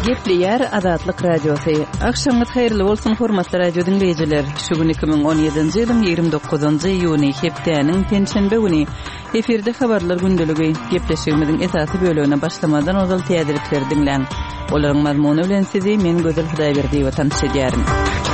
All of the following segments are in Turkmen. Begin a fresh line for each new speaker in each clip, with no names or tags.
Gepli yer Azatlyk radiosu. Akşamyz hayrly bolsun hormatly radio dinleyijiler. Şu gün 2017-nji ýylyň 29-njy iýuny hepdeniň penşenbe güni efirde habarlar gündöligi gepleşigimiziň esasy bölügine başlamadan ozal täzelikleri dinleň. Olaryň mazmuny bilen sizi men Gözel Hudaýberdiýew tanışdyrýarym.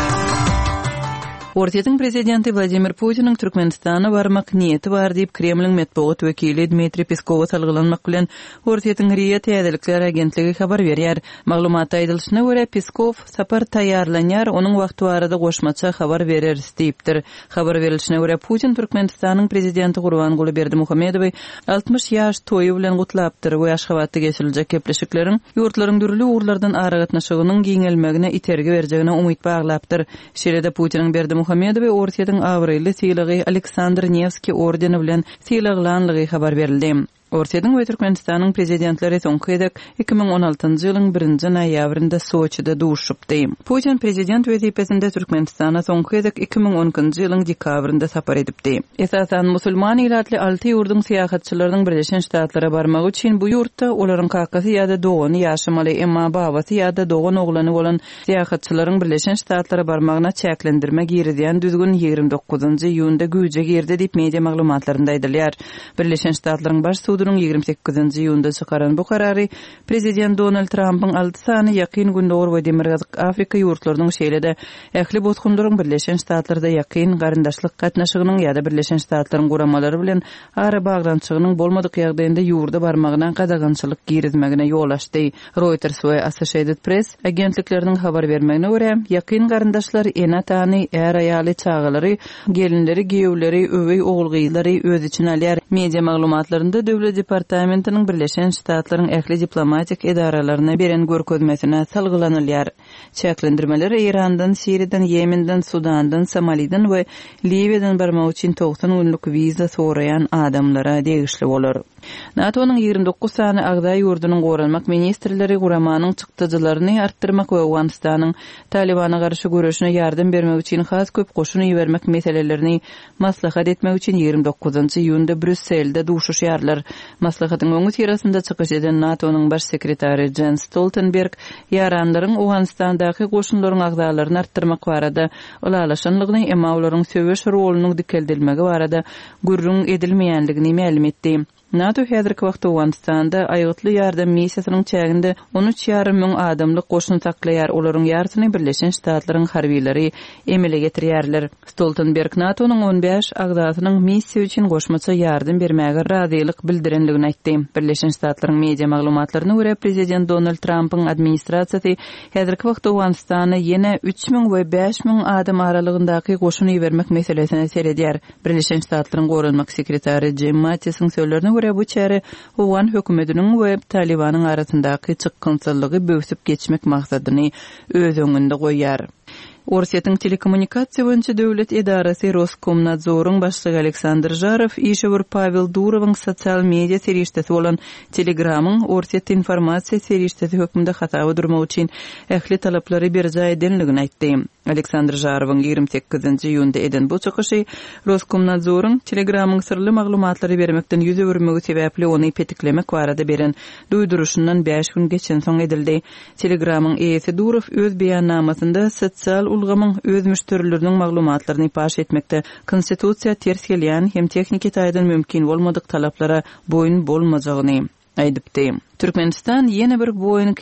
Ortiýetiň prezidenti Vladimir Putiniň Türkmenistana barmak niýeti bar diýip Kremliň medeniýet wekili Dmitri Peskov salgylanmak bilen Ortiýetiň Riýa täzelikler agentligi habar berýär. Maglumatda aýdylyşyna görä Peskov sapar taýýarlanýar, onuň wagty barada goşmaça habar berer diýipdir. Habar berilişine görä Putin Türkmenistanyň prezidenti Gurbanguly Berdimuhammedowy 60 ýaş toýu bilen gutlapdyr we Aşgabatda geçiriljek gepleşikleriň ýurtlaryň dürli uğurlardan ara gatnaşygynyň giňelmegine itergi berjegine umyt baglapdyr. Şeýle-de Putiniň Berdimuhammedowy Ortiýetiň awryly sylagy Aleksandr Nevski ordeni bilen sylaglanlygy habar berildi. Ortiýetiň we Türkmenistanyň prezidentleri soňky edek 2016-njy ýylyň 1-nji noýabrynda Soçyda duşupdy. Putin prezident wezipesinde Türkmenistana soňky edek 2010-njy ýylyň dekabrynda sapar edipdi. Esasan musulman ilatly 6 ýurduň syýahatçylarynyň Birleşen Ştatlara barmagy üçin bu ýurtda olaryň kakasy ýa-da dogany ýaşamaly, emma babasy ýa-da dogan oglany bolan syýahatçylaryň Birleşen Ştatlara barmagyna çäklendirme girdiýän düzgün 29-njy iýunda güýje girdi diýip media maglumatlarynda aýdylýar. Birleşen Ştatlaryň baş 28-nji ýylda çykaran bu karary prezident Donald Trump'yň 6 sany ýakyn gündor we demirgazyk Afrika ýurtlarynyň şeýle-de ähli botkunlaryň Birleşen Ştatlarda ýakyn garyndaşlyk gatnaşygynyň ýa-da Birleşen Ştatlaryň guramalary bilen ara baglançygynyň bolmadyk ýagdaýynda ýurda barmagyna gadagançylyk girizmegine ýol açdy. Reuters we Associated Press agentlikleriniň habar bermegine görä, ýakyn garyndaşlar enatany, ýaly çagalary, gelinleri, giýewleri, öwey ogulgyýlary öz içine alýar. Media maglumatlarynda Döwlet Departamentiniň Birleşen Ştatlaryň ähli diplomatik edaralaryna beren görkezmesine salgylanylar. Çäklendirmeler Irandan, Siriýadan, Ýemenden, Sudandan, Somalidan we Libiýadan barmak üçin 90 günlük wiza soraýan adamlara degişli bolar. NATO'nun 29 sany Agday ýurdunyň goralmak ministrleri guramanyň çykdyjylaryny artdyrmak we Awganistanyň Talibana garşy görüşine ýardam bermek üçin has köp goşun ýermek meselelerini maslahat etmek üçin 29-njy ýylda Brüsselde duşuşýarlar. Maslahatyň öňü tirasynda çykyş eden NATO'nun baş sekretary Jens Stoltenberg ýaranlaryň Awganistandaky goşunlaryň agdalaryny artdyrmak barada ulalaşanlygyny, emma olaryň söwüş rolunyň dikeldilmegi barada gürrüň edilmeýänligini ma'lum etdi. NATO häzirki wagtda Awganistanda aýgytly ýardam missiýasynyň çäginde 13,5 müň adamlyk goşun saklaýar. Olaryň ýartyny Birleşen Ştatlaryň harbiýleri emele getirýärler. Stoltenberg NATO'nun 15 agdasynyň missiýa üçin goşmaça ýardam bermäge razylyk bildirenligini aýtdy. Birleşen Ştatlaryň media maglumatlaryna görä prezident Donald Trump'yň administrasiýasy häzirki wagtda Awganistana ýene 3,000 we 5,000 adam aralygyndaky goşun ýermek meselesine seredýär. Birleşen Ştatlaryň goralmak sekretary Jim Mattis'in söýlerine bu çäre Owan hökümetiniň we Talibanyň arasyndaky çykgynçylygy böwsüp geçmek maksadyny öz öňünde goýar. Ortiýetiň telekommunikasiýa boýunça döwlet edarasy Roskomnadzoryň başlygy Aleksandr Jarov işewir Pavel Durowyň sosial media serýeşdesi bolan Telegramyň Ortiýet informasiýa serýeşdesi hökmünde hatawy durmak üçin ähli talaplary berjä edenligini aýtdy. Aleksandr Jarowyň 28-nji ýylda eden bu çykyşy Roskomnadzoryň Telegramyň sirli maglumatlary bermekden ýüz öwürmegi sebäpli ony petiklemek barada beren duýduruşyndan 5 gün geçen soň edildi. Telegramyň eýesi Durov öz beýannamasynda sosial ulgamyň öz müşterileriniň maglumatlaryny paş etmekde konstitusiýa ters gelýän hem teknik taýdan mümkin bolmadyk talaplara boyun bolmajagyny aýdypdy. Türkmenistan ýene bir Boeing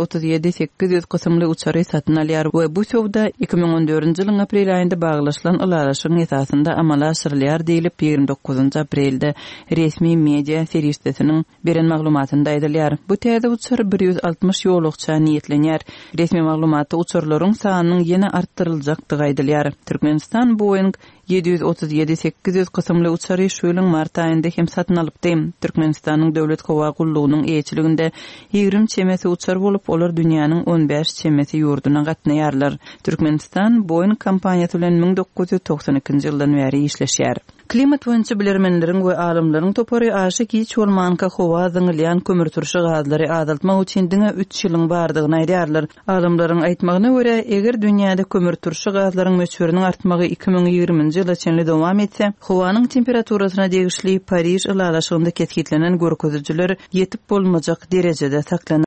737-800 kysymly uçary satyn alýar we bu sowda 2014-nji ýylyň aprel aýynda baglaşylan ulalaşyň esasynda amala aşyrylýar diýilip 29-njy aprelde resmi media serýeşdesiniň beren maglumatynda aýdylýar. Bu täze uçar 160 ýolukça niýetlenýär. Resmi maglumatda uçurlaryň sanynyň ýene artdyryljakdygy aýdylýar. Türkmenistan Boeing 737-800 kysymly uçary şu ýylyň mart aýynda hem satyn alypdy. Türkmenistanyň döwlet howa gullugynyň eýçiliginde 20 çemesi uçar bolup olar dünýäniň 15 çemesi ýurduna gatnaýarlar. Türkmenistan Boeing kompaniýasy bilen 1992-nji ýyldan beri işleşýär. Klimat boýunça bilermenleriň we alimleriň topary aşyk hiç bolmanka howa zyňylýan kömür turşy gazlary azaltmak üçin diňe 3 ýylyň bardygyny aýdýarlar. Alimleriň aýtmagyna görä, eger dünýäde kömür turşy gazlaryň möçberiniň artmagy 2020-nji ýylda çenli dowam etse, howanyň temperaturasyna degişli Paris ulalaşygynda ketkitlenen görkezüjiler ýetip bolmajak derejede saklanýar.